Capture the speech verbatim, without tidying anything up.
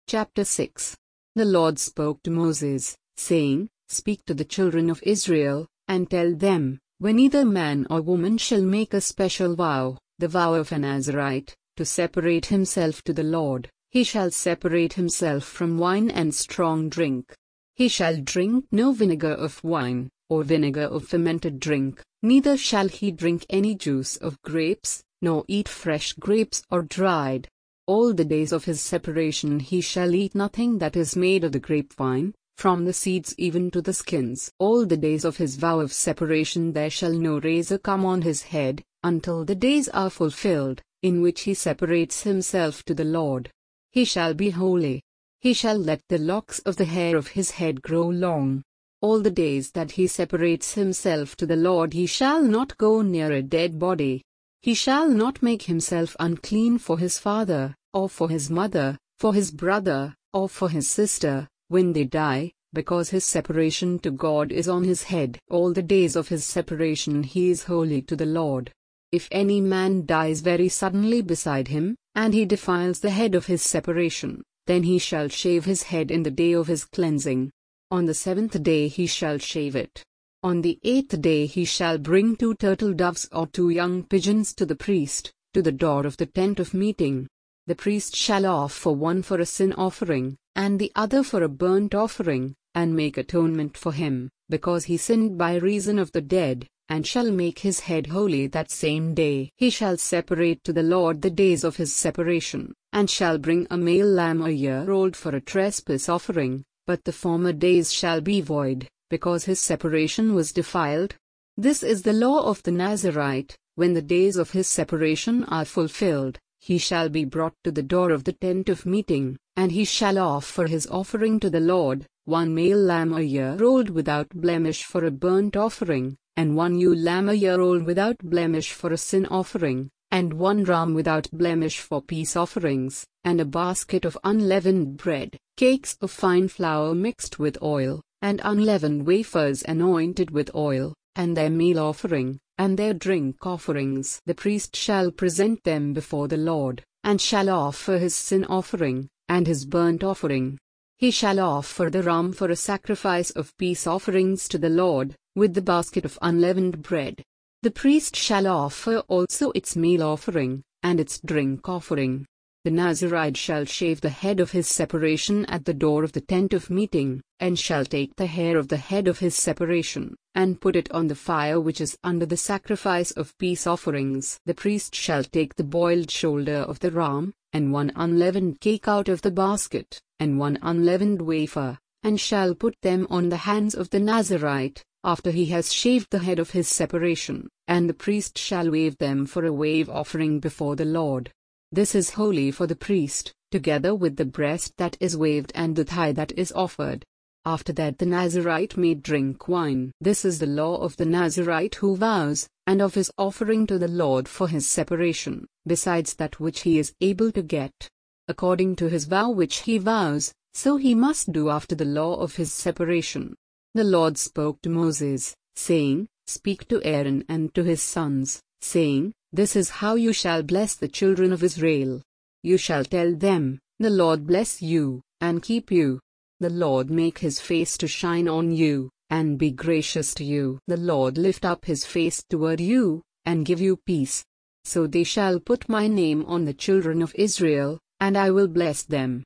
Chapter six. The Lord spoke to Moses, saying, Speak to the children of Israel, and tell them, when either man or woman shall make a special vow, the vow of a Nazirite, to separate himself to the Lord, he shall separate himself from wine and strong drink. He shall drink no vinegar of wine, or vinegar of fermented drink, neither shall he drink any juice of grapes, nor eat fresh grapes or dried. All the days of his separation he shall eat nothing that is made of the grapevine, from the seeds even to the skins. All the days of his vow of separation there shall no razor come on his head, until the days are fulfilled, in which he separates himself to the Lord. He shall be holy. He shall let the locks of the hair of his head grow long. All the days that he separates himself to the Lord he shall not go near a dead body. He shall not make himself unclean for his father, or for his mother, for his brother, or for his sister, when they die, because his separation to God is on his head. All the days of his separation he is holy to the Lord. If any man dies very suddenly beside him, and he defiles the head of his separation, then he shall shave his head in the day of his cleansing. On the seventh day he shall shave it. On the eighth day he shall bring two turtle doves or two young pigeons to the priest, to the door of the tent of meeting. The priest shall offer one for a sin offering, and the other for a burnt offering, and make atonement for him, because he sinned by reason of the dead, and shall make his head holy that same day. He shall separate to the Lord the days of his separation, and shall bring a male lamb a year old for a trespass offering, but the former days shall be void, because his separation was defiled. This is the law of the Nazirite. When the days of his separation are fulfilled, he shall be brought to the door of the tent of meeting, and he shall offer his offering to the Lord, one male lamb a year old without blemish for a burnt offering, and one ewe lamb a year old without blemish for a sin offering, and one ram without blemish for peace offerings, and a basket of unleavened bread, cakes of fine flour mixed with oil, and unleavened wafers anointed with oil, and their meal offering, and their drink offerings. The priest shall present them before the Lord, and shall offer his sin offering, and his burnt offering. He shall offer the ram for a sacrifice of peace offerings to the Lord, with the basket of unleavened bread. The priest shall offer also its meal offering, and its drink offering. The Nazirite shall shave the head of his separation at the door of the tent of meeting, and shall take the hair of the head of his separation, and put it on the fire which is under the sacrifice of peace offerings. The priest shall take the boiled shoulder of the ram, and one unleavened cake out of the basket, and one unleavened wafer, and shall put them on the hands of the Nazirite, after he has shaved the head of his separation, and the priest shall wave them for a wave offering before the Lord. This is holy for the priest, together with the breast that is waved and the thigh that is offered. After that the Nazirite may drink wine. This is the law of the Nazirite who vows, and of his offering to the Lord for his separation, besides that which he is able to get. According to his vow which he vows, so he must do after the law of his separation. The Lord spoke to Moses, saying, Speak to Aaron and to his sons, saying, This is how you shall bless the children of Israel. You shall tell them, The Lord bless you, and keep you. The Lord make his face to shine on you, and be gracious to you. The Lord lift up his face toward you, and give you peace. So they shall put my name on the children of Israel, and I will bless them.